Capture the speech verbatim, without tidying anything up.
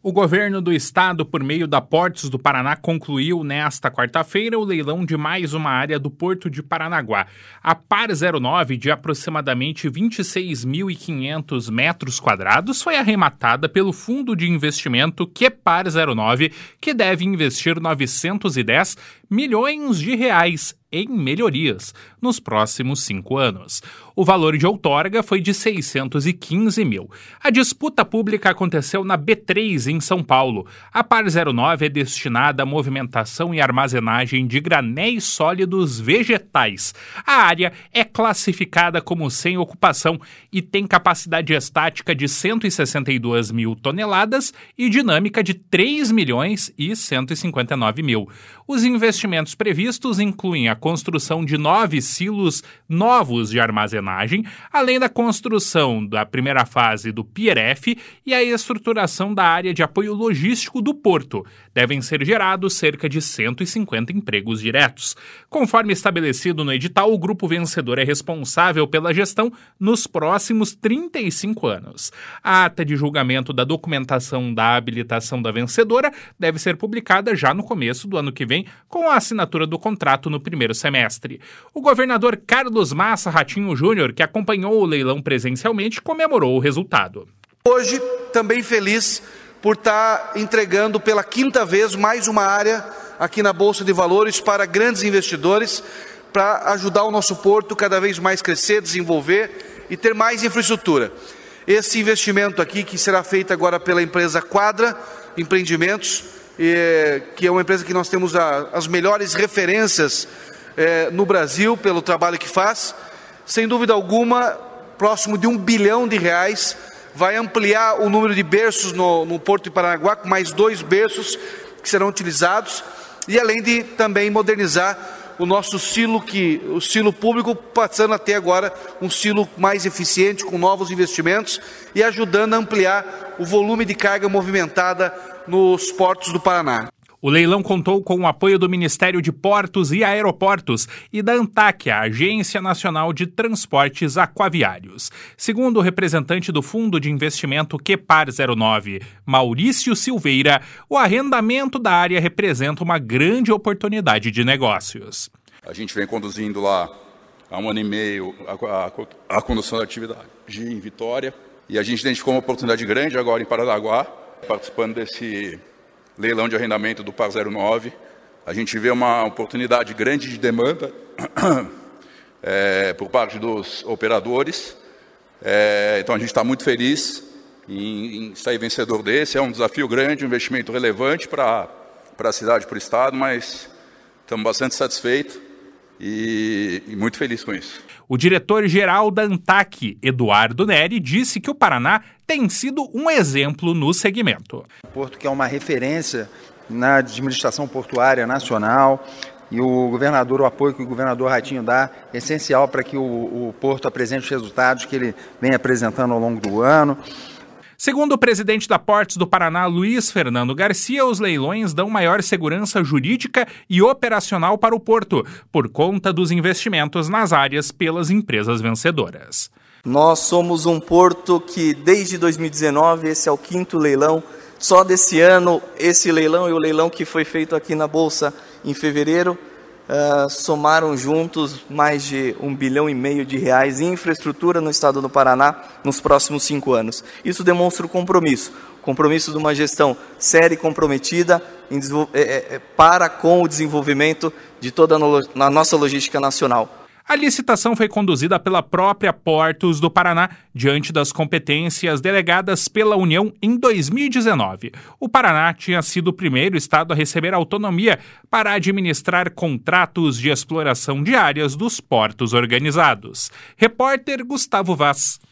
O governo do estado, por meio da Portos do Paraná, concluiu nesta quarta-feira o leilão de mais uma área do Porto de Paranaguá. A Par zero nove, de aproximadamente vinte e seis mil e quinhentos metros quadrados, foi arrematada pelo fundo de investimento Quepar zero nove, que deve investir novecentos e dez milhões de reais em melhorias nos próximos cinco anos. O valor de outorga foi de seiscentos e quinze mil. A disputa pública aconteceu na B três, em São Paulo. A Par zero nove é destinada à movimentação e armazenagem de granéis sólidos vegetais. A área é classificada como sem ocupação e tem capacidade estática de cento e sessenta e duas mil toneladas e dinâmica de três milhões e cento e cinquenta e nove mil. Os investimentos previstos incluem a construção de nove silos novos de armazenagem, além da construção da primeira fase do Pier F e a estruturação da área de apoio logístico do porto. Devem ser gerados cerca de cento e cinquenta empregos diretos. Conforme estabelecido no edital, o grupo vencedor é responsável pela gestão nos próximos trinta e cinco anos. A ata de julgamento da documentação da habilitação da vencedora deve ser publicada já no começo do ano que vem, com a assinatura do contrato no primeiro semestre. O governador Carlos Massa Ratinho Júnior, que acompanhou o leilão presencialmente, comemorou o resultado. Hoje, também feliz por estar entregando pela quinta vez mais uma área aqui na Bolsa de Valores para grandes investidores, para ajudar o nosso porto cada vez mais crescer, desenvolver e ter mais infraestrutura. Esse investimento aqui, que será feito agora pela empresa Quadra Empreendimentos, é, que é uma empresa que nós temos a, as melhores referências é, no Brasil pelo trabalho que faz, sem dúvida alguma, próximo de um bilhão de reais, vai ampliar o número de berços no, no Porto de Paranaguá, com mais dois berços que serão utilizados, e além de também modernizar o nosso silo, que, o silo público, passando até agora um silo mais eficiente, com novos investimentos, e ajudando a ampliar o volume de carga movimentada nos portos do Paraná. O leilão contou com o apoio do Ministério de Portos e Aeroportos e da ANTAQ, a Agência Nacional de Transportes Aquaviários. Segundo o representante do Fundo de Investimento Quepar zero nove, Maurício Silveira, o arrendamento da área representa uma grande oportunidade de negócios. A gente vem conduzindo lá há um ano e meio a, a, a condução da atividade em Vitória, e a gente identificou uma oportunidade grande agora em Paranaguá, participando desse leilão de arrendamento do Par zero nove. A gente vê uma oportunidade grande de demanda é, por parte dos operadores. É, então a gente está muito feliz em, em sair vencedor desse. É um desafio grande, um investimento relevante para a cidade e para o estado, mas estamos bastante satisfeitos e, e muito felizes com isso. O diretor-geral da ANTAQ, Eduardo Neri, disse que o Paraná tem sido um exemplo no segmento. O Porto, que é uma referência na administração portuária nacional, e o governador, o apoio que o governador Ratinho dá, é essencial para que o, o Porto apresente os resultados que ele vem apresentando ao longo do ano. Segundo o presidente da Portos do Paraná, Luiz Fernando Garcia, os leilões dão maior segurança jurídica e operacional para o porto, por conta dos investimentos nas áreas pelas empresas vencedoras. Nós somos um porto que, desde dois mil e dezenove, esse é o quinto leilão. Só desse ano, esse leilão e o leilão que foi feito aqui na Bolsa em fevereiro, uh, somaram juntos mais de um bilhão e meio de reais em infraestrutura no estado do Paraná nos próximos cinco anos. Isso demonstra o compromisso, o compromisso de uma gestão séria e comprometida em, é, é, para com o desenvolvimento de toda a nossa logística nacional. A licitação foi conduzida pela própria Portos do Paraná, diante das competências delegadas pela União em dois mil e dezenove. O Paraná tinha sido o primeiro estado a receber autonomia para administrar contratos de exploração de áreas dos portos organizados. Repórter Gustavo Vaz.